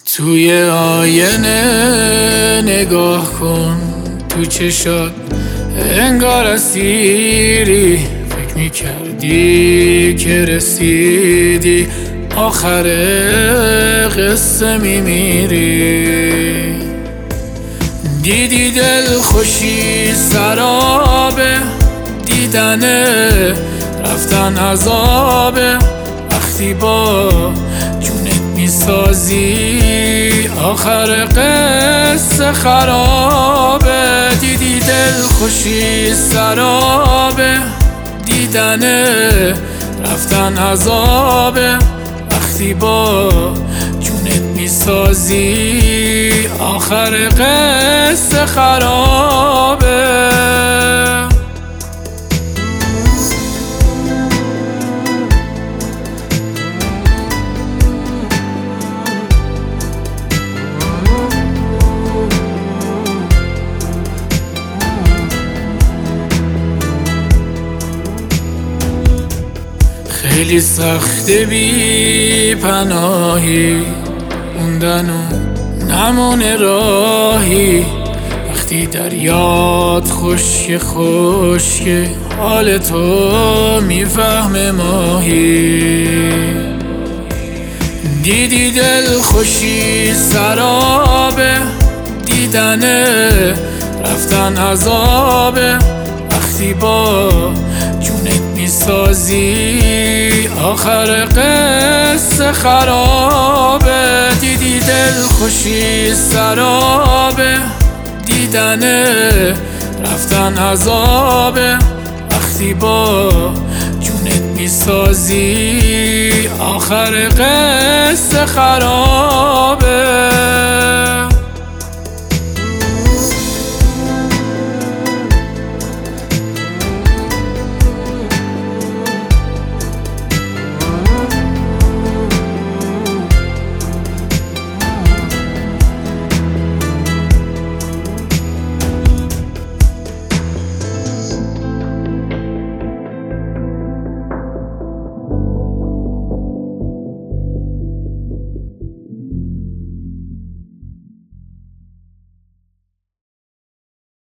توی آینه نگاه کن، تو چشات انگار اسیری. فکر میکردی که رسیدی، آخر قصه میمیری. دیدی دل خوشی سرابه، دیدنه رفتن عذابه. وقتی با جونت میسازی، آخر قصه خرابه. دیدی دل خوشی سرابه، دیدنه رفتن عذابه. وقتی با جونت میسازی، آخر قصه خرابه. خیلی سخته بی پناهی موندن و نمونه راهی. وقتی دریات خشک حال تو میفهمه ماهی. دیدی دل خوشی سرابه، دیدنه رفتن عذابه. وقتی با جونت میسازی، آخر قصه خرابه. دیدی دل خوشی سرابه، دیدنه رفتن عذابه. وقتی با جونت میسازی، آخر قصه خرابه.